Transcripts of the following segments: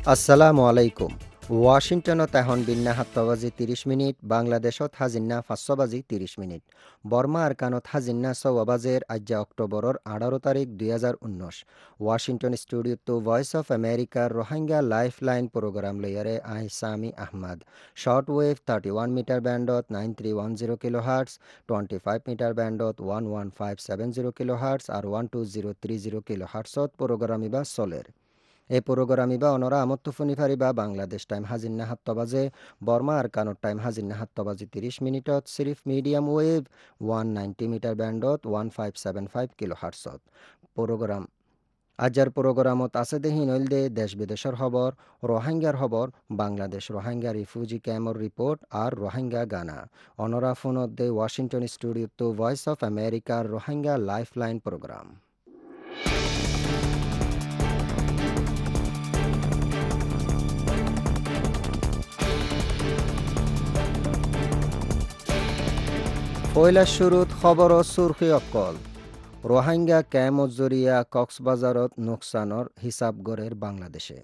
আসসালামু আলাইকুম। ওয়াশিংটনত এখন বিন্যা ৭ বাজি ৩০ মিনিট, বাংলাদেশত হাজিন্না ৫ বাজি ৩০ মিনিট। বর্মা আরকানত হাজিন্না ৬ বাজের আজ্জা অক্টোবরর ১৮ তারিখ ২০১৯। ওয়াশিংটন স্টুডিওতো ভয়েস অফ আমেরিকার রোহিঙ্গা লাইফ লাইন প্রোগ্রাম লইয়ারে আই Sami Ahmad. Short wave 31 metre ব্যান্ডত 9310 কিলো হার্টস, 25 মিটার ব্যান্ডত 11570 কিলো হার্টস আর 12030 কিলো হার্টসত প্রোগ্রাম ইবা চলের। এই প্রোগ্রাম ইবা অনরা আমত্তুফুনি ফারিবা বাংলাদেশ টাইম হাজিন্না ৭ বাজে, বর্মা আর কানোর টাইম হাজিন্না ৭ বাজি ৩০ মিনিটত সিরিফ মিডিয়াম ওয়েভ 190 মিটার ব্যান্ডত 1575 কিলো হার্টসত প্রোগ্রাম। আজার প্রোগ্রামত আছে দেহি নইলদে দেশ বিদেশের খবর, রোহিঙ্গার খবর, বাংলাদেশ রোহিঙ্গা রিফিউজি ক্যাম্পর রিপোর্ট আর রোহিঙ্গা গানা। অনরা ফোনত দে ওয়াশিংটন স্টুডিওতো ভয়েস অফ আমেরিকার রোহিঙ্গা লাইফ লাইন প্রোগ্রাম। পয়লা শুরুত খবর ও সুরখি অকল। রোহিঙ্গা ক্যাম্পত জরিয়া কক্সবাজারত নোকসানৰ হিসাব গড়ের বাংলাদেশে।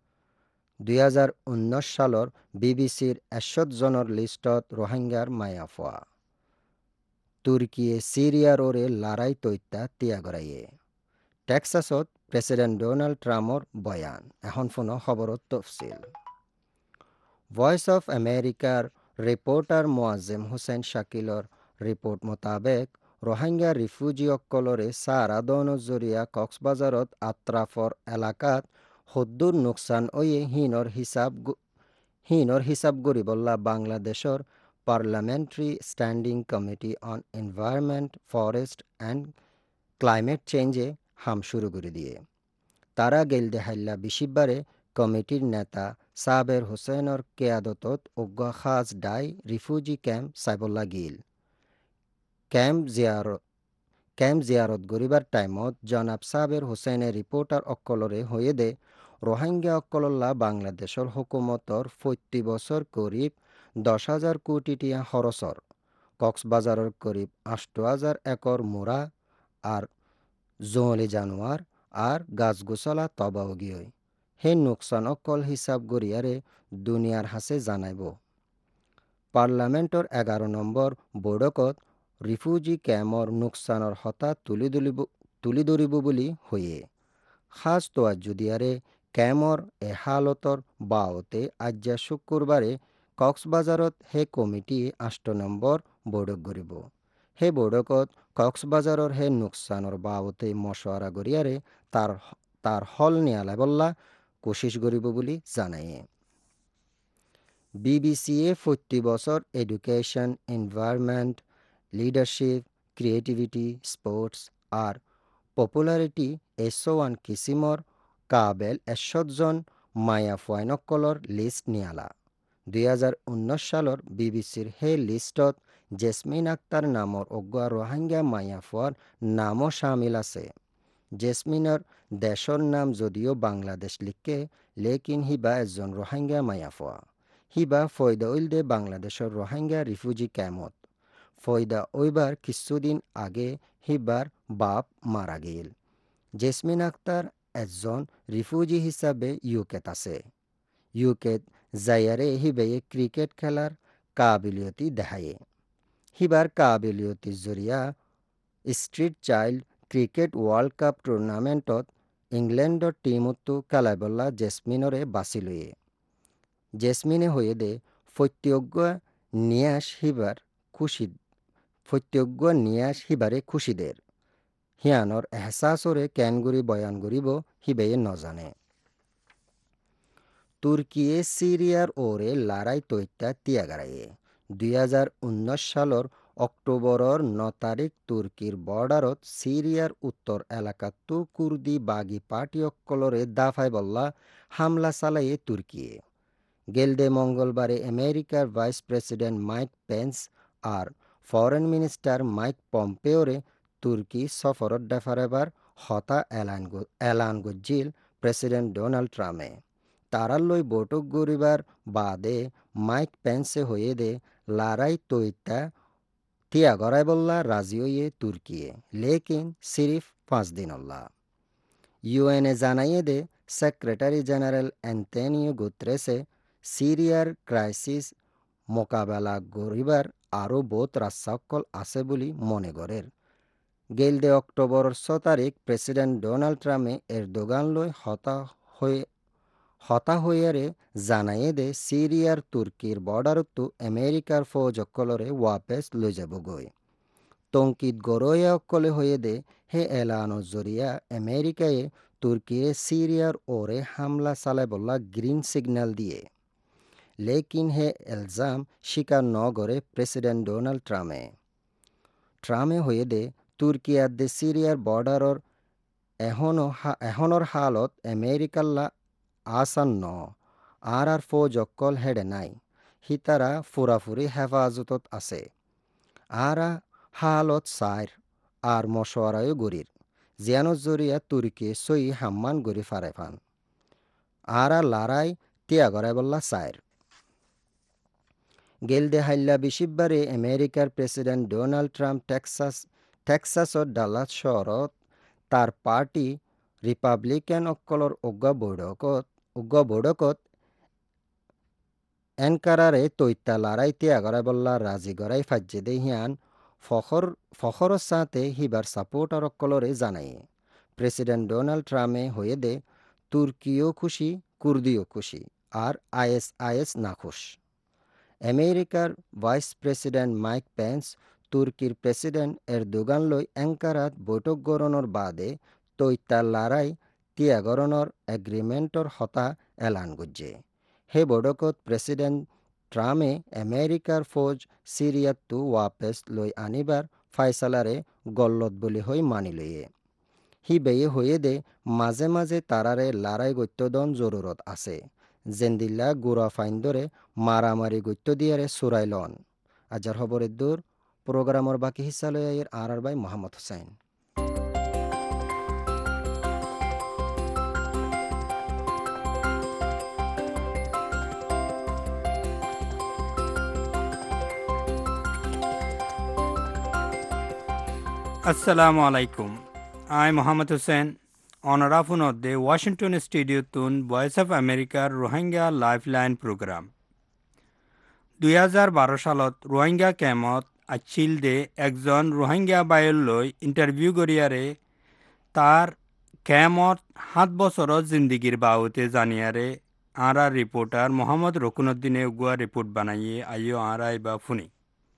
2019 সালৰ বিবিসির 61 জনের লিস্টত রোহিঙ্গার মায়াফোয়া। তুর্কিয়ে সিরিয়ার ওরে লড়াই তৈত্যা তিয়াগরাইয়ে। টেক্সাসত প্রেসিডেন্ট ডোনাল্ড ট্রাম্পর বয়ান। এখন ফোন খবরত তফসিল। ভয়েস অফ আমেরিকার রিপোর্টার মোয়াজ্জেম হোসেন শাকিলর রিপোর্ট মোতাবেক রোহিঙ্গা রিফিউজি অকলরে সারা দন জরিয়া কক্সবাজারত আত্রাফর এলাকাত হদ্দুর নোকসান ওয়ে হিনর হিসাব গরিবল্লা বাংলাদেশর parliamentary standing committee on environment, forest and climate চেঞ্জে হাম শুরু করে দিয়ে। তারা গেল দেহাইল্লা বিশিববারে কমিটির নেতা সাবের হোসেনর কেয়াদতত অজ্ঞা খাজ ডাই রিফিউজি ক্যাম্প সাইবল্লা গিল। ক্যাম্প জিয়ারত গরিবার টাইমত জনাব সাবের হোসেনের রিপোর্টার অক্কলরে হয়ে দে রোহিঙ্গা অক্কলল্লা বাংলাদেশের হুকুমতর ৪০ বছর করিব ১০,০০০ কোটি টিয়া খরচর কক্সবাজারের করিব ৮,০০০ একর মোরা আর জোঁয়ালি জানোয়ার আর গাছগোছলা তবাও গিয়ে হে নোকসান অকল হিসাব গড়িয়ারে দুনিয়ার হাসে জানাইব। পার্লামেন্টর ১১ নম্বর বৈঠকত রিফিউজি ক্যাম্পর নোকসানৰ হতা তুলি ধরিব বুলি হয়ে। খাস তোয়াজ্জু দিয়ারে ক্যাম্পর এ হালতর বাওতে আজ্জা শুক্রবারে কক্সবাজারত হে কমিটি ৮ নম্বর বৈঠক গড়িব। হে বৈঠকত কক্সবাজারর হে নোকসানৰ বাওতে মশওয়ারা গড়িয়ারে তার হল নিয়ালাই বল্লা কোশিশ গরিব বুলি জানায়ে। বিবিসিএ ৪০ বছর education, environment, leadership, creativity, sports আর পপুলারিটি এসোয়ান কিসিমর কাবেল ১০০ জন মায়া ফয়নকলর লিস্ট নিয়ালা। ২০১৯ সালৰ বিবিসির হে লিস্টত জেসমিন আক্তার নামৰ অজ্ঞা রোহিঙ্গা মায়া ফোয়ার নামও শামিল আছে। জেসমিনের দেশর নাম যদিও বাংলাদেশ লিখে, লেকিন হিবা এজন রোহিঙ্গা মায়াফোয়া। হিবা ফয়দা উইলদে বাংলাদেশের রোহিঙ্গা রিফিউজি ক্যাম্পত। ফয়দা ওইবার কিছুদিন আগে হিবার বাপ মারা গেল। জেসমিন আক্তার একজন রিফিউজি হিসাবে ইউকেত আছে। ইউকেত যাইয়ারে হিবেয়ে ক্রিকেট খেলার কাবিলিয়তি দেখায়ে। হিবার কাবিলিয়তির জরিয়া street child cricket world cup টুর্নামেন্টত ইংল্যান্ডর টিমতো খেলাইবল্লা জেসমিনরে বাছি লয়ে। জেসমিনে হয়ে দে ফত্যজ্ঞ নিয়াস হিবারে খুশিদের। হিয়ানর এহসাসরে ক্যানগুড়ি বয়ান গরিব হিবেয়ে নজানে। তুর্কিয়ে সিরিয়ার ওরে লড়াই তৈত্যা তিয়াগারাইয়ে। ২০১৯ সালৰ অক্টোবরর ৯ তারিখ তুর্কির বর্ডারত সিরিয়ার উত্তর এলাকাতো কুর্দি বাগি পার্টি অক্কলরে দাফাই বল্লা হামলা চালাইয়ে তুর্কিয়ে। গেলদে মঙ্গলবারে আমেরিকার ভাইস প্রেসিডেন্ট মাইক পেন্স আর ফরেন মিনিস্টার মাইক পম্পেওরে তুর্কি সফরত ডেফারেবার হতা এলান গজ্জিল প্রেসিডেন্ট ডোনাল্ড ট্রাম্পে। তারাল্লই বৈঠক গরিবার বাদে মাইক পেন্সে হয়ে দে লড়াই তৈত্যা তিয়া গড়াই বল্লা রাজি হইয়ে তুর্কিয়ে, লেকিন সিরিফ 5 দিন অল্লা। ইউএনএ জানাইয়ে দে সেক্রেটারি জেনারেল অ্যান্তনিও গুতেরেসে সিরিয়ার ক্রাইসিস মোকাবেলা করিবার আরও বহুত রাস্তা আছে বুলি মনে করের। গেলদে অক্টোবরের 6 তারিখ প্রেসিডেন্ট ডোনাল্ড ট্রাম্পে এরদোগান লই হতাহইয়ারে জানাইয়ে দে সিরিয়ার তুর্কির বর্ডারতো আমেরিকার ফৌজ অকলরে ওয়াপেস লই যাব গই। তংকিত গরয়ে অকলে হয়ে দে হে এলানো জরিয়া আমেরিকায় তুর্কিরে সিরিয়ার ওরে হামলা চালাই বললা গ্রিন সিগন্যাল দিয়ে। লেকিন হে এলজাম স্বীকার ন করে প্রেসিডেন্ট ডোনাল্ড ট্রাম্পে হয়ে দে তুর্কিয়ার দে সিরিয়ার বর্ডারর এহনর হালত আমেরিকাল্লা আসান ন আর ফৌজ অকল হেডে নাই, হিতারা ফুরাফুরি হেফাজতত আছে। আরা হালত সাইর আর মশওয়ারায়ও গরির জিয়ানোর জরিয়া তুর্কি সই হাম্মান গরি ফারে ফান। আরা লারাই তিয়া গড়াই বললা সাইর। গেলদে হাইল্লা বিশিববারে আমেরিকার প্রেসিডেন্ট ডোনাল্ড ট্রাম্প টেক্সাসর ডালাস শহরত তার পার্টি রিপাবলিকান অকলর উগ্র বৈঠকত এনকারারে তৈত্যা লারাই তিয়া গড়াই বললা রাজি গড়াই ফাজ্যে দে হিয়ান ফখর সাথে হিবার সাপোর্টার অকলরে জানাই। প্রেসিডেন্ট ডোনাল্ড ট্রাম্পে হয়ে দে তুর্কিও খুশি, কুর্দিও খুশি, আর আইএস নাখুশ। আমেরিকার ভাইস প্রেসিডেন্ট মাইক পেন্স তুর্কির প্রেসিডেন্ট এরদোগান লই অ্যাঙ্কারাত বৈঠক গড়নের বাদে তৈত্যা লারাই তিয়া গড়নের এগ্রিমেন্টর হতা এলান গুজ্জে। হে বৈঠকত প্রেসিডেন্ট ট্রাম্পে আমেরিকার ফৌজ সিরিয়াতো ওয়াপেস লই আনিবার ফাইসালারে গল্লত বলি হই মানি লইয়ে। হি বেয়ে হয়ে দে মাঝে মাঝে তারারে লারাই গত্যদন জরুরত আছে, জেন্দিল্লা গুড়া ফাইন্দরে মারামারি গত্য দিয়ারে সুরাই লন। আজার খবরের দূর প্রোগ্রামর বাকি হিসা লইয়ের আর বাই Mohammad Hossain. Assalamu alaikum. I Muhammad Hussein, Honorable of the Washington Studio Tun Voice of America Rohingya Lifeline Program. 2012 সালত রোহিঙ্গা ক্যাম্পত আছিল দে একজন রোহিঙ্গা বাইলৈ ইন্টারভিউ করিয়ারে তার ক্যাম্পত 7 বছৰৰ জিন্দগির বাউতে জানিয়ারে আরা রিপোর্টার মোহাম্মদ রকুনুদ্দিনে উগুয়া রিপোর্ট বানাইয়ে আইও আরা ইবা ফুনি।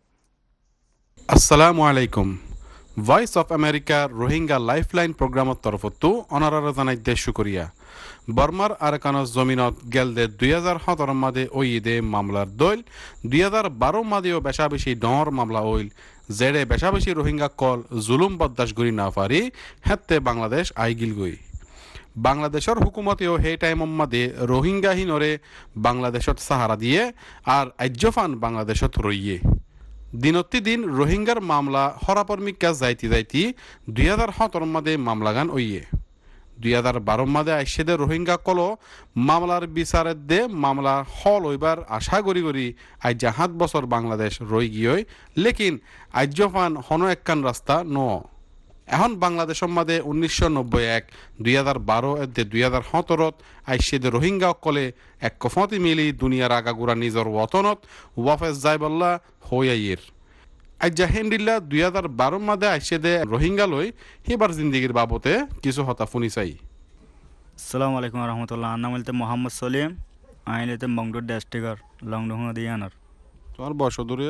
আসসালামু আলাইকুম। Voice of America Rohingya lifeline প্রোগ্রামত তরফতো অনারারা জানাই দেশ শুকরিয়া। বর্মার আরকানস জমিনত গেলদে 2017 মাদে ওইদে মামলার দইল 2012 মাদেও বেশা বেশি ডর মামলা ওইল জেডে বেশা বেশি রোহিঙ্গা কল জুলুম বরদাস্ত করি না পারি হেতে বাংলাদেশ আইগিল গই। বাংলাদেশের হুকুমতেও সেই টাইম মাদে রোহিঙ্গাহীনরে বাংলাদেশত সাহারা দিয়ে আর আজ্যফান বাংলাদেশত রইয়ে। দিনতি দিন রোহিঙ্গার মামলা হরাপরমিকা যাইতি 2017 মাদে মামলাগান ওইয়ে। 2012 মাদে আইসেদে রোহিঙ্গা কলো মামলার বিচারের দে মামলা হল ওইবার আশা করি আজ 7 বছর বাংলাদেশ রই গিয়ে লেকিন আজ্যফান হন একখান রাস্তা ন। এখন বাংলাদেশের মাদে 1991 2012 এতে 2017 আইসেদে রোহিঙ্গা কলে এক কফতি মিলি দুনিয়ার আগাগুড়া নিজর ওতনত ওয়াফেস যাইবল্লা হইয়াইয়ের। আজ হেন্ডিল্লা 2012 মাদে আইসেদে রোহিঙ্গা লই হেবার জিন্দিগির বাবতে কিছু হতা ফুনি চাই। আসসালামু আলাইকুম রহমতুল্লাহ। নাম বলতে মোহাম্মদ সলিম, আইলেতে মংডুর ডিস্ট্রিক্টর লংডুং দিয়ানার। তোমার বয়স দূরে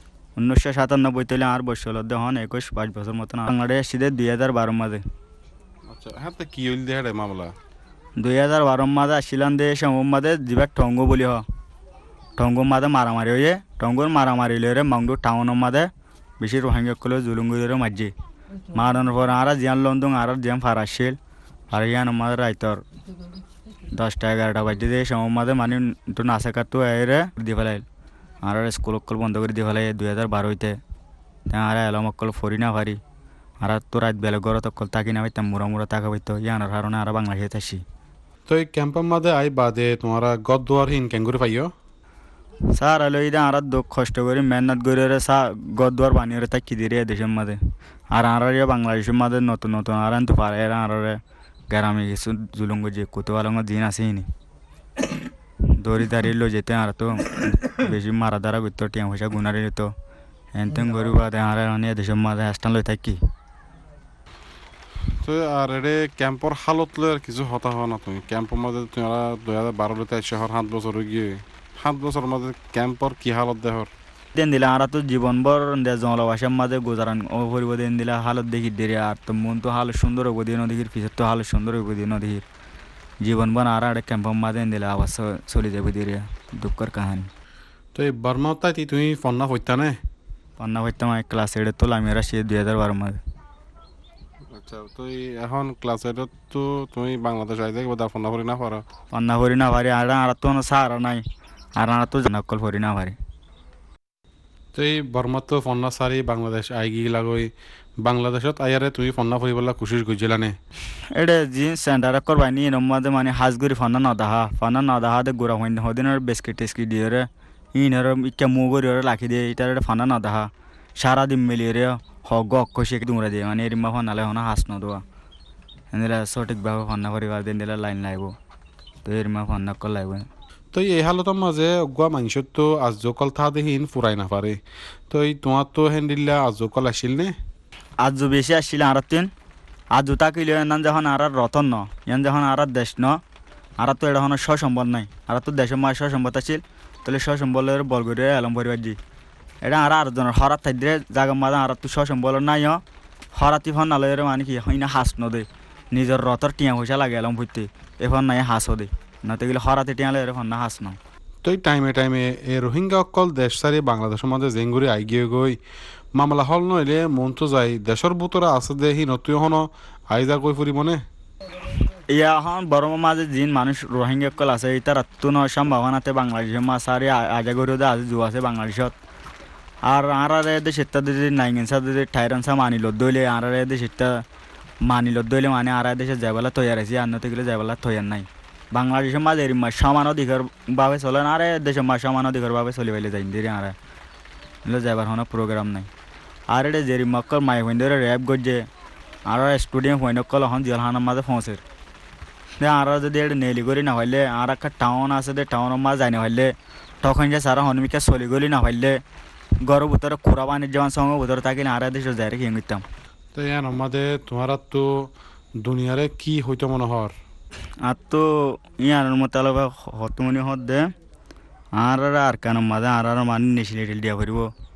1997 তৈলে আর বয়স হল হন 21-22 বছর মতন। বাংলাদেশ সিদে 2012 মাদে। আচ্ছা হ্যাঁ তো কি হইল দেহারে মামলা 2012 মাদে আসিলাম দে সমম মাদে দিবা টঙ্গু বলি হ টঙ্গু মাদে মারামারি হয়ে টঙ্গুর মারামারি লরে মংডুর টাউনের মাদে বেশি রোহিঙ্গা কলে জুলুঙ্গুরে মাঝি মারানোর পর আর জিয়ান লন্দুং আর জিয়ান ফারাসিল আর ইয়ান মাদে রাইতর 10টা-11টা বাজে দিয়ে সমম মাদে মানে তো নাচে কাটতো এরে দি ফেলাইল আর স্কুল অকল বন্ধ করে দি ফেলাই 2012 আর এলাম অকল ফরি না পারি আর তো রাত বেলা ঘরত অকল তাকি না পাইতাম মুড়া তাকা পাইতো ইয়ানোর কারণে আর বাংলাদেশে আসি। তো এই ক্যাম্পের মাদে আই বাদে তোমারা গদ্দুয়ার হিন কেঙ্গুরি পাইও স্যার আলো ইদা আর কষ্ট করি মেহনত করে সা গদ্দুয়ার বানিয়ে তাকি দিয়ে দেশের মাঝে আর আর বাংলাদেশের মাঝে নতুন আর তো পারে আর গ্রামে কিছু জুলুঙ্গ যে কোতোয়ালঙ্গ দিন আসেনি দড়ি দাঁড়িয়ে লো যেতে আর তো বেশি মারা দ্বারা করতো টিয়া পয়সা গুনারি হতো এনতেন গরু বাদে আর মানে দেশের মাঝে হাসটান লই থাকি তো আর এডে ক্যাম্পর হালত লয় আর কিছু হতা হওয়া না তুমি ক্যাম্পর মাঝে তোমরা 2012 তে শহর 7 বছর হয়ে গিয়ে 7 বছর মাঝে ক্যাম্পর কি হালত দেহর দেন দিলে আর তো জীবনভর জলবাসের মাঝে গোজারান ও পরিব দেন দিলে হালত দেখি দেরি আর তো মন তো হালত সুন্দর হইব দিয়ে নদীর পিছের তো হালত সুন্দর হইব দিয়ে নদীর জীবনভর আর একটা ক্যাম্পর মাঝে দিলে আবার চলে যাবে দিয়ে দুঃখের কাহানি তো এই বর্মা তাই তুমি ফন্না হইতা নে পন্না হইতাম ক্লাস 8 তো আমি আসি 2012 মাঝে আচ্ছা তো এখন ক্লাস 8 তো তুমি বাংলাদেশ আইতে বোধ ফন্না করি না পারো পন্না ভরি না পারি আর তো সারা নাই আর তো নকল ভরি না পারি তো এই বর্মা তো ফন্না সারি বাংলাদেশ আই গিলা গই বাংলাদেশত আয়ারে তুমি ফন্না ফুরিবলা কোশিশ করছিলা নে এটা জিন্স সেন্টার করবাই নি নমাদে মানে হাজগুড়ি ফান্না নদাহা দে গুড়া হইন হদিনের বেসকিট টেসকি দিয়ে রে ইনার ইকা মুগরি রে লাখি দিয়ে ইটার ফান্না নদাহা সারা দিন মিলিয়ে রে হগ অক্ষসি এক দুমরা দিয়ে মানে এরিমা ফান্নালে হনা হাস নদোয়া এনে সঠিকভাবে ফান্না করিবার দিন দিলে লাইন লাগব তো এরিমা ফান্না কর লাগবে তো এই হালতের মাঝে অগুয়া মানুষের তো আজকল থা দেহিন ফুরাই না পারে তো এই তোমার তো হ্যান্ডিল্লা আজকল আসিল নে আজ বেশি আসছিল আর তিন আজ জুতা কিলো এনান যখন আর রতন ন ইয়ান যখন আর দেশ ন আর তো এটা হন সসম্বল নাই আর তো দেশের মাঝে সসম্বল আছিল তাহলে সসম্বলের বলগুড়ি এলম পরিবার জি এটা আর আরেকজনের হরাত থাকলে জাগা মাঝে আর তো সসম্বল নাই হরাতি ফোন নালয়ের মানে কি হইনা হাস নদে নিজের রতর টিয়া পয়সা লাগে এলম ফুটতে এখন নাই হাসও দে নতে গেলে হরাতি টিয়া লয়ের ফোন না হাস ন তো এই টাইমে এই রোহিঙ্গা অকল দেশ সারি বাংলাদেশের মাঝে জেঙ্গুরি আই গিয়ে গই মামলা হল নইলে মন তো যাই দেশের ভিতরে আছে দেহি নতুন হন আইজা কই ফুরি মনে ইয়া এখন বড় মাঝে জিন মানুষ রোহিঙ্গা কল আছে ইতার তুন সম্ভাবনাতে বাংলাদেশের মাছ আর আজা গরিও আজ জু আছে বাংলাদেশত আর দেশ এটা যদি নাইগেনসা যদি ঠাইরানসা মানিল দইলে আর দেশ এটা মানিল দইলে মানে আর দেশে যাইবেলা তৈয়ার আছে আনতে গেলে যাইবেলা তৈয়ার নাই বাংলাদেশের মাঝে এর সমান অধিকার ভাবে চলে না আর দেশের মাঝে সমান অধিকার ভাবে চলে পাইলে যাই দিদি আর যাইবার কোনো প্রোগ্রাম নাই আর এটা জেরি মক্কল মাই হইন্দরে র্যাপ গজে আর স্টুডিয়াম হইনকল এখন জেলখানার মাঝে পৌঁছের আর যদি এটা নেলি করি না হইলে আর একটা টাউন আছে দে টাউনের মাঝে যাই না হইলে তখন যে সারা হনুমিকা চলি গলি না হইলে গরু ভিতরে কোরা পানির যেমন সঙ্গে ভিতরে থাকিলে আর দেশে যাই রেখে গিতাম তো ইয়ান আমাদের তোমার তো দুনিয়ারে কি হইতো মনে হর আর তো ইয়ার মোতালব হতমনি হত দে আর কেন মাঝে আর মানে নেশিলে দিয়া ফুরিব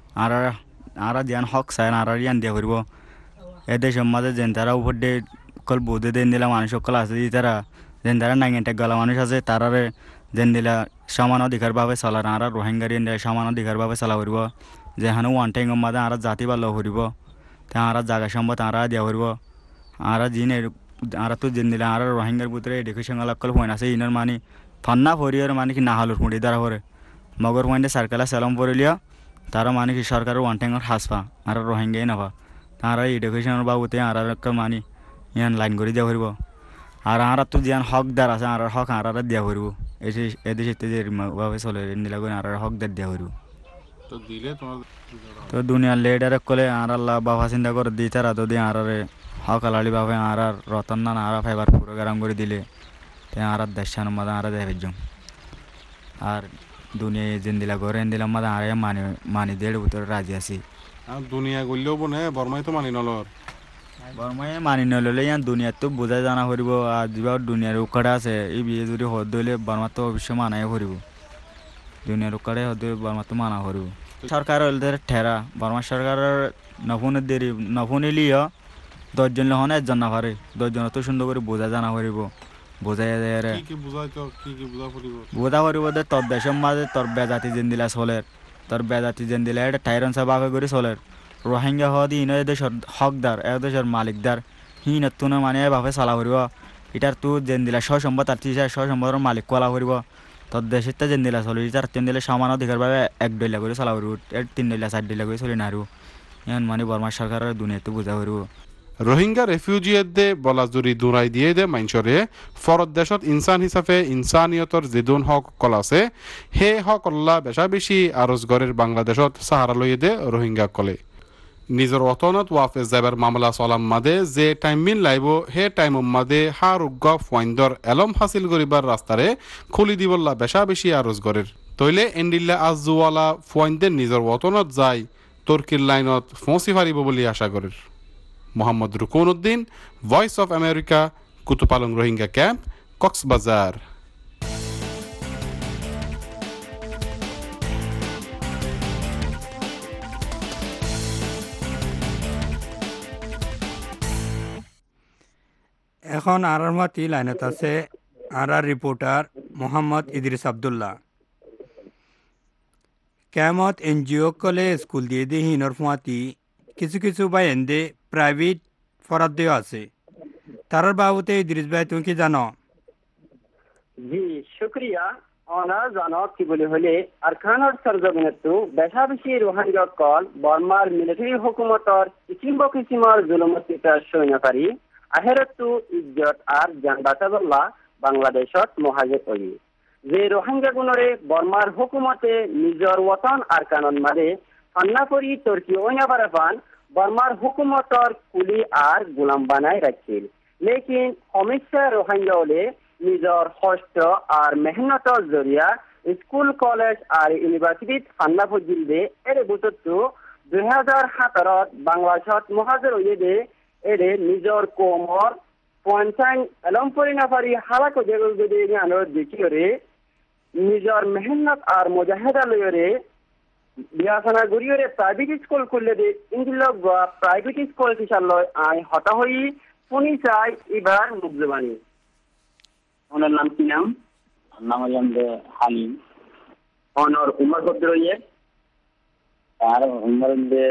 আর দিয়ান হক চাই আর ইয়ান দিয়া ফুরিব এ দেশের মাঝে যেন তারা উপর দিয়ে কল বোধে দেন দিলা মানুষ সকল আছে তারা যেন তারা নাইনটা গলা মানুষ আছে তারারে যেন দিলা সমান অধিকার ভাবে চলার আর রোহিঙ্গার সমান অধিকার ভাবে চলা ফুরিব যেখানে ওয়ান টাইমের মাঝে আর জাতি ভালো ফুরিব তা আর জায়গা সম্পদ আর দিয়া ফুরিব আর জিন আর তো যেন দিলা আর রোহিঙ্গার ভিতরে এডুকেশন কল পয়েন্ট আছে ইনার মানে ফান্না ফরিয়ার মানে কি না হলুর মুড়ি দ্বারা করে মগর পয়েন্টে সার্কেলা সেলম পড়লিয়া তারা মানে কি সরকারের ওয়ান টাইমের হাসপা আর রোহিঙ্গাই নাপা তারা এডুকেশনের বাবুতে আর মানে ইয়ান লাইন করে দেওয়া ফুরব আর তো জিয়ান হকদার আছে আর হক আর দেওয়া ফুরব এদেশে যে ভাবে চলে নিলা করে আর হকদার দেওয়া ফুরব তো দিলে তোমার তো দুনিয়ার লেডারে কলে আর আল্লাহ বাবা চিন্তা করে দিই তারা যদি আর হক আলালি বাবা আর রতন না আর ফাইবার প্রোগ্রাম করে দিলে তে আর দেশান মাদা আর দেবে জম আর দুনিয়া যেন দিলা করে দিলাম মাদা আর মানি দেড় ভিতরে রাজি আছি দুনিয়া গড়লেও বনে বর্মাই তো মানি নলর বর্মাই মানি নললে ইয়ান দুনিয়াত তো বোঝাই জানা ফুরিব আর যা দুনিয়ার উকাড়ে আছে এই বিয়ে যদি হদ দইলে বর্মা তো অবশ্য মানাই ফুরিব দুনিয়ার উকাড়ে হদ বর্মা তো মানা ফুরিব সরকার হলে ঠেরা বর্মা সরকারের নফুনের দেরি নফুনিলিও 10 জন হন 1 জন না পারে 10 জন তো সুন্দর করে বোঝা জানা ফুরিব বোঝাই দেয় কি বুঝাই তো কি বুঝা ফুরিব বোঝা ফুরিব দে তোর দেশের মাঝে তোর বেজাতি যেন দিলা চলের তোর বেজাতি যেন দিলা এটা টাইরন সা বাগে করে চলের রোহিঙ্গা হওয়া দিয়ে ইনো দেশের হকদার এক দেশের মালিকদার হিন তুনে মানে এভাবে চালা ফুরিব এটার তুই যেন দিলা সসম্পদ আর তিসা সসম্পদের মালিক কলা ফুরিব তোর দেশের যেন দিলা চলি তার 3 দিলে সমান অধিকার ভাবে 1 ডলা করে চালা ফুরিব 3 ডলা 4 ডলা করে চলি না আর ইয়ান মানে বর্মা সরকারের দুনিয়াতে বুঝা ফুরিব রোহিঙ্গা রেফিউজিয়েদে বলাজুরি দূৰাই দিয়ে দে মাঞ্চৰে ফরত দেশত ইনসান হিচাপে ইনসানিয়তৰ যিদুন হক কল আছে সেই হক অল্লা বেশা বেশি আরজ গড়ের বাংলাদেশত সাহারা লইয়ে দে রোহিঙ্গা কলে নিজের অতনত ওয়াফেজ যাবার মামলা চলাম মাদে যে টাইম মিন লাইব হে টাইম মাদে হার উগ্গ ফাইন্দর এলম হাসিল করিবার রাস্তারে খুলি দিবল্লা বেশা বেশি আরজ গরের তইলে এন্ডিল্লা আজওয়ালা ফাইন্দের নিজের অতনত যায় তুর্কির লাইনত ফসি ফারিব বলে আশা করের Mohammad Rukon Uddin voice of America Kutupalong Rohingya camp Cox's Bazar এখন আরারমাতি লাইনত আছে আরার রিপোর্টার মোহাম্মদ ইদ্রিস আব্দুল্লাহ। কেমত এনজিও কলে স্কুল দিয়ে দিয়ে হিনর ফুয়াতি কিছু কিছু বাই এন্দে প্রাইভেট ফরাদ্দেও আছে। তারার বাবুতে ইদ্রিস ভাই তুমি কি জানো? জি শুক্রিয়া। অনা জানো কি বলে হলে আরখানোর সরজমিনতো বেশা বেশি রোহাঙ্গা কল বর্মার মিলিটারি হুকুমতর কিসিমর জুলুমতিতার সৈন্যকারী আহেরতু ইজ্জত আর জান বাঁচাবল্লা বাংলাদেশত মহাজের অলি যে রোহিঙ্গা গুণরে বর্মার হুকুমতে নিজর ওতন আর কানন মারে ফান্না করি তুর্কি ওইনাবারাফান বর্মার হুকুমতর কুলি আর গোলাম বানায় রাখছিল। লেকিন সমস্যা রোহিঙ্গা হলে নিজর কষ্ট আর মেহনতর জরিয়া স্কুল কলেজ আর ইউনিভার্সিটিত ফান্না ফজিল দে এর বুততো 2017 বাংলাদেশত মহাজের হয়ে দে এরে নিজর কোমর পঞ্চান এলম পরিনাফারি হালাকো জেগল যদি আনোর দেখিওরে নিজর মেহনত আর মুজাহিদা লয়রে বিয়াসনা গরিয়রে প্রাইভেট স্কুল খুললে দে ইন্দিল প্রাইভেট স্কুল কিসালয় আই হতা হই পুনি চাই এবার মুখজবানি। ওনার নাম কি নাম? নাম হলাম হালিম। অনর উমর কত রইয়ে? আর উমর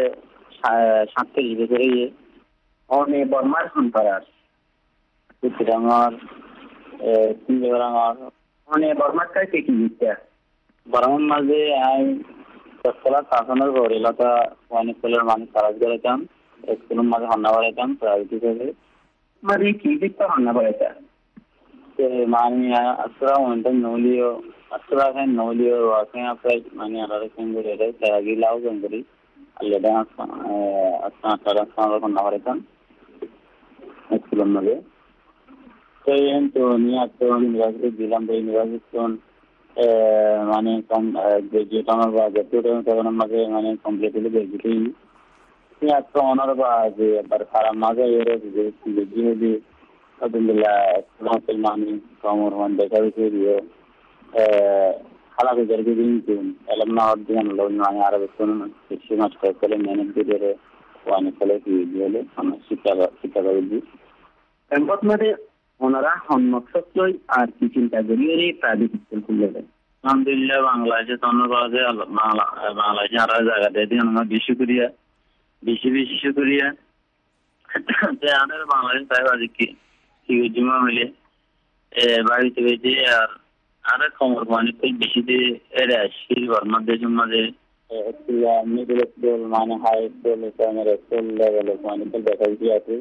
47 বছর রইয়ে। অনে বর্মার সন্তারাস চিত্রাঙ্গর চিঙ্গরাঙ্গর অনে বর্মার কাছে কি দিতে বর্মার মাঝে আমি সবকলা শাসনের গরিলতা অনেক স্কুলের মানুষ কাজ করেতাম, স্কুলের মাঝে হন্না বাড়াইতাম প্রাইভেট হিসেবে। মানে কি দিতে হন্না বাড়াইতা মানে আসরা অনেক নৌলিও আসরা খান নৌলিও ওয়াকে আপনার মানে আলাদা সঙ্গে রে তাগি লাউ গঙ্গরি আলাদা আসনা তারা সারা হন্না বাড়াইতাম স্কুলের মাঝে। তো নিয়ে তো ইউনিভার্সিটি দিলাম, ইউনিভার্সিটি মানে গ্রাজুয়েট আমার বা গ্রাজুয়েট তখন আমাকে মানে কমপ্লিট হলে গ্রাজুয়েট আজকে অনার বা যে এবার খারাপ মাঝে এরে যে আলহামদুলিল্লাহ মানে কমর মান দেখা দিতে দিয়ে খালা গুজারকে দিন এলাম না হর দিন মানে আরো বেশি মাছ করে ম্যানেজ করে অনেক ফলে কি হলে আমার শিক্ষা দিই এমপত মানে ওনারা হন্মৎসই আর কি চিন্তা করিয়ে প্রাইভেট স্কুল খুলে দেয়। আলহামদুলিল্লাহ বাংলাদেশে বাংলাদেশে আরো জায়গা দিয়ে আমরা বেশি শুক্রিয়া আমাদের বাংলাদেশ সাহেব আজ কি জমা মিলে বাড়িতে বেঁচে আর আরো খবর অনেক বেশি দিয়ে এরা শিল বর্মার দেশের মাঝে মিডল স্কুল মানে হাই স্কুল প্রাইমারি স্কুল লেভেলে অনেক দেখা আছে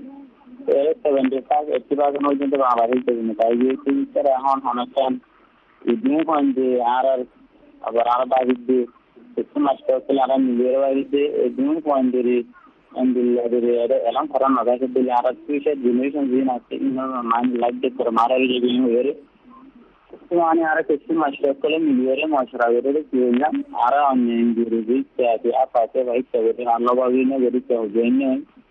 75-80% পর্যন্ত বাংলাদেশ তাই তারা এখন অনেকক্ষণ যে আর আবার আরো বাড়ি দিয়ে একটু মাস্টার করলে আরো নিজের বাড়িতে দুই পয়েন্ট এলাম করার নজর দিলে আর ফিউচার জেনারেশন দিন আছে মাইন্ড লাইফ দেখতে মারা গিয়ে হয়ে মানে আর কিছু মাস্টার করলে মিলিয়ে মশরা করে কি হইলাম আর অন্য ইঞ্জুরি পাশে ভাই আল্লাহবাবি না যদি কেউ জেনে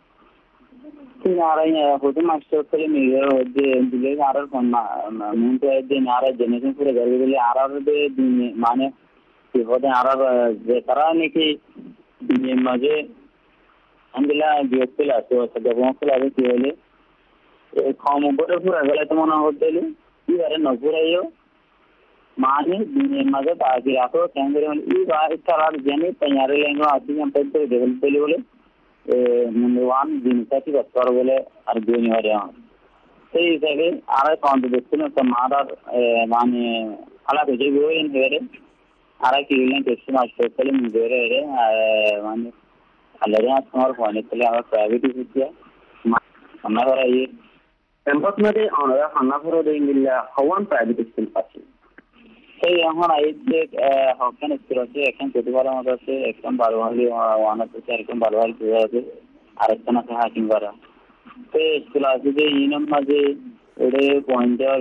প্রথম মাস্টার করে মিলিয়ে দিলে আর মনটা দিন আর জেনারেশন করে গড়ে দিলে আর মানে আর যে তারা নাকি দিনের মাঝে আলহামদুলিল্লাহ বিরক্তি লাগছে যখন লাগে কি হলে কম উপরে পুরা গেলে তো মনে হতে কি আরে নপুরাইও মানে দিনের মাঝে বাকি রাখো কেন করে এই তারা জেনে তৈরি লেঙ্গো আসি পেতে ডেভেলপ পেলে বলে নম্বর 1 জিনিসটি বস্তর বলে আর দুই নিবারে সেই হিসাবে আর কাউন্ট দেখছেন তো মাদার মানে আলা বেজে গোয়েন হেরে আর কি হলেন টেস্ট মাস্টার করে নিজেরে মানে আলাদা তোমার ফোনে চলে আমার প্রাইভেট স্কুল আমরা করা এই ক্যাম্পাস মধ্যে আমরা খানাপুর দেইলা হওয়ান প্রাইভেট স্কুল আছে সেই এখন এই যে হকান স্কুল আছে এখন প্রতিবারের মতো আছে একদম বারোহালি ওয়ান আছে একদম বারোহালি আছে আরেকজন আছে হাকিমপাড়া সেই স্কুল আছে যে ইনম মাঝে ওরে পয়েন্টার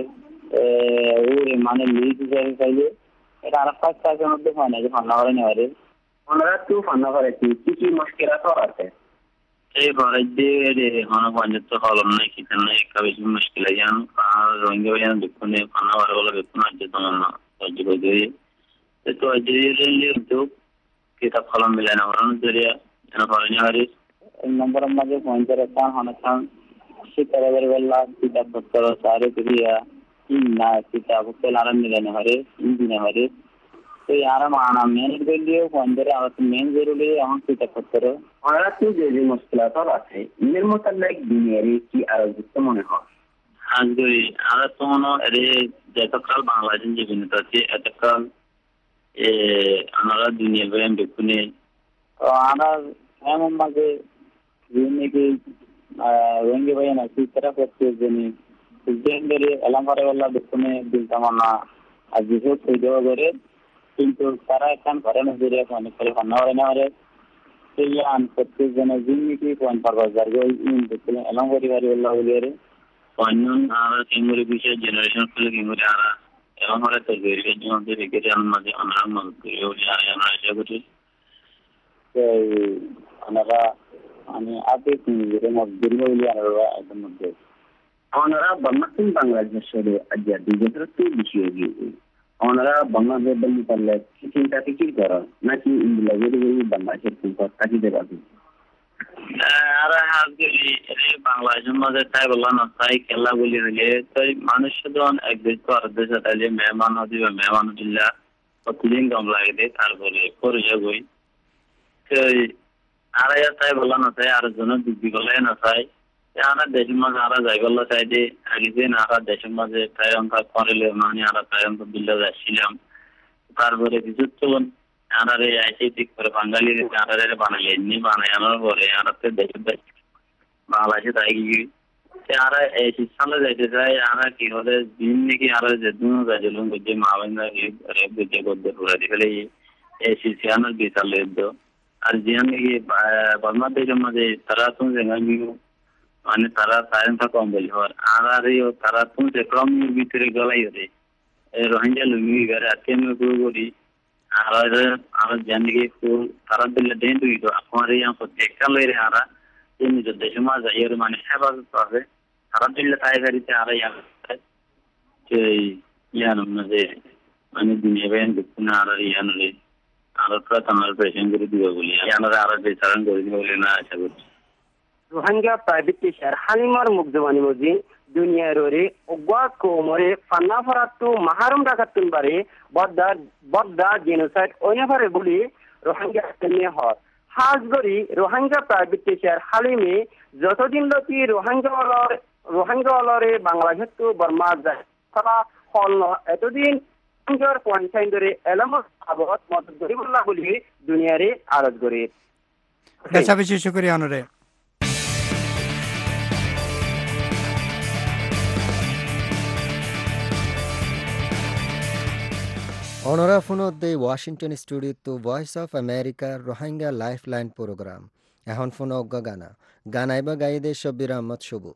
ওরে মানে লিজ হিসাবে পাইলে এটা আর 5 টাকার মধ্যে হয় না যে ফান্না করে নেওয়ারে ওনারা তো ফান্না করে কি মুশকিল আছে এই ঘরে যে হন পঞ্চায়েত হলম নাই কিতেন নাই একটা বেশি মুশকিল আইয়ান আর রোহিঙ্গা ভাইয়ান দেখুন ফান্না করে বলে দেখুন আজ তোমার না সহ্য করে তো আজ তো কিতাব কলম মিলাই না ওরান জরিয়া এনা পারেনি হারি নম্বর মাঝে পঞ্চায়েত খান হনখান শিকারের বেলা কিতাব পত্র সারে করিয়া না কিতাব পেলারাম মিলাই না হারে ইঞ্জিনে হারে তো यार माना मेन के लिए अंदर आवत मेन जरूरी है हम की तफक्कर और तो जो मुश्किलात और আছে এর মোতাবেক দুনিয়ারে কি আয়োজিত মনে হয় হাজরি আর তো মনে এর যতকাল বাংলাদেশ জীবনত আছে এতকাল আমরা দুনিয়ার ব্যায়াম দেখুনে তো আমরা এমন মাঝে দুনিয়াকে রোহিঙ্গা ভাই না কি तरह করতে জানি জেন্ডারে এলাকারে ওলা দেখুনে দিলতামানা আজ যে কইদেও করে কিন্তু তারা এখন ঘরে নজরিয়া অনেক করে ফান্না করে না হরে সেই আন প্রত্যেক জনের জিন্দিগি কোন পারবাজার গই ইন দেখলে এলাম পরিবারে আল্লাহ বলিরে অন্যন আর কিংবরি বিষয় জেনারেশন ফলে কিংবরি আর এবং হরে তো গরিবের জন্য দেখে জান মাঝে আমরা মত করিও যায় আমরা আশা করি এই আমরা আমি আগে কিংবরি মজদুরি হইলে আর একদম মধ্যে আমরা বাংলাদেশের আজ দিগের তো বিষয় গিয়ে ওনারা বাংলাদেশ বলি পারলে চিন্তা কি করা নাকি ইন্ডিয়া গেলে বাংলাদেশের চিন্তা কাটিতে পারবে আর আজকালি এই বাংলাদেশের মধ্যে তাই বললাম না তাই খেলা বলি হলে তাই মানুষ যখন এক দেশ তো আর দেশে তাইলে মেহমান দিবে মেহমান দিল্লা প্রতিদিন কম লাগে দেয় তারপরে পরিচয় গই আর তাই বললাম না তাই আর জন দিদি বলে না তাই আমরা দেশের মাঝে আরা যাইগল্লা চাইতে আগে যে আরা দেশের মাঝে তাই অঙ্কা করেলে মানে আরা তাই অঙ্ক বিল্লা যাচ্ছিলাম তারপরে কিছু চলুন আনারে আইসি ঠিক করে বাঙালি আনারে বানাইলে এমনি বানাই আনার পরে আনাতে দেশের বাংলাদেশে তাই গিয়ে আরা এই সামনে যাইতে চাই আরা কি হলে দিন নাকি আরা যেদিন যাইছিলাম যে মা বান্ধা বুঝে করতে পুরা দেখলে এই শিশিয়ানোর বিচার লেদ আর জিয়ান নাকি বাংলাদেশের মাঝে তারা তুমি জানি মানে তারা সায়েন্সটা কম বলি হওয়ার আর তারা তুমছে ক্রমের ভিতরে গলাই হতে রোহিঙ্গা লুঙ্গি ঘরে আজকে আমি পুরো করি আর জানি কি তারা দিলে দেন তুই তো আমার এই প্রত্যেকটা লইরে আরা এই নিজের দেশে মা যাই মানে হেফাজত আছে তারা দিলে তাই গাড়িতে আরা ইয়ানো যে মানে দুনিয়া বেন দেখুন আর ইয়ানো আর প্রথম পেশেন্ট করে দিব বলি ইয়ানোর আর বিচারণ করে দিব বলে না আশা করছি রোহিঙ্গা প্রাইভেট টিচার হালিমার মুগজবানি মজি দুনিয়ার রে অগwa কোমরে ফান্না ফরাতু মাহারুম রাখাতুন বারে বদ্দা জেনোসাইড ওইনাভারে বলি রোহিঙ্গা তেমনি হয় হাজগরি রোহিঙ্গা প্রাইভেট টিচার হালিমে যতদিন লতি রোহিঙ্গা অলরে বাংলাদেশ তো বর্মা যায় তারা হল এতদিন রোহিঙ্গার পয়েন্ট ধরে এলাম আবত মত গরিবুল্লাহ বলি দুনিয়ারে আরজ গরি বেশা বেশি শুকরিয়া অনরে Honora Funod de Washington Studio to Voice of America Rohingya Lifeline Program. Ehon Funod Gana. Gana iba gaide Shabir Ahmad Shubu.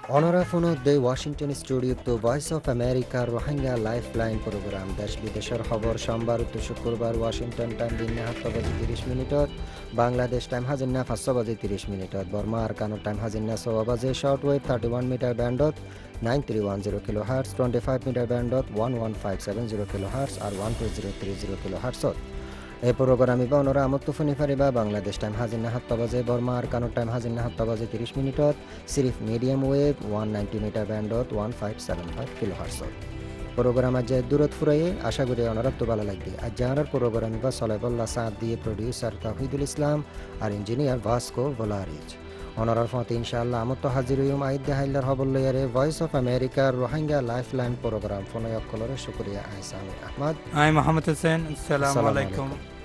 অনরা ফোনো দে ওয়াশিংটন স্টুডিও তো voice of America Rohingya life line programme দেশ বিদেশের খবর সোমবার তো শুক্রবার ওয়াশিংটন টাইম দিন 7:30 বাংলাদেশ টাইম হাজিনা 5:30 বর্মা আর কানো টাইম হাজিনা 6 শর্ট ওয়েভ 31 মিটার ব্যান্ডত 9310 কিলো হার্টস 25 মিটার ব্যান্ডত 11570 কিলো হার্টস আর 12030 কিলো হার্টসত এই প্রোগ্রামে অনরা আমত তুফানি ফারিবা বাংলাদেশ টাইম হাজিনা 7 বর্মা আর কানো টাইম হাজিনা 7:30 সিরিফ মিডিয়াম ওয়েভ 190 মিটার ব্যান্ডত 1575 কিলো হার্টসত প্রোগ্রাম আজ দূরত ফুরাইয়ে আশা করি অনরা তো ভালো লাগবে আজ যার প্রোগ্রামে বা সলাইবুল্লাহ সাদ দিয়ে প্রডিউসার তাহিদুল ইসলাম আর ইঞ্জিনিয়ার ভাস্কো ভোলারিজ অনরার ফতে ইনশাআল্লাহ আমত হাজির হইম আইদ হাইলার হবল্লয়ারে ভয়েস অফ আমেরিকার রোহিঙ্গা লাইফ লাইন প্রোগ্রাম ফোনয়ক কলরে শুকরিয়া আহসান আহমদ আই মোহাম্মদ হোসেন আসসালামু আসসালামু আলাইকুম আলাইকুম।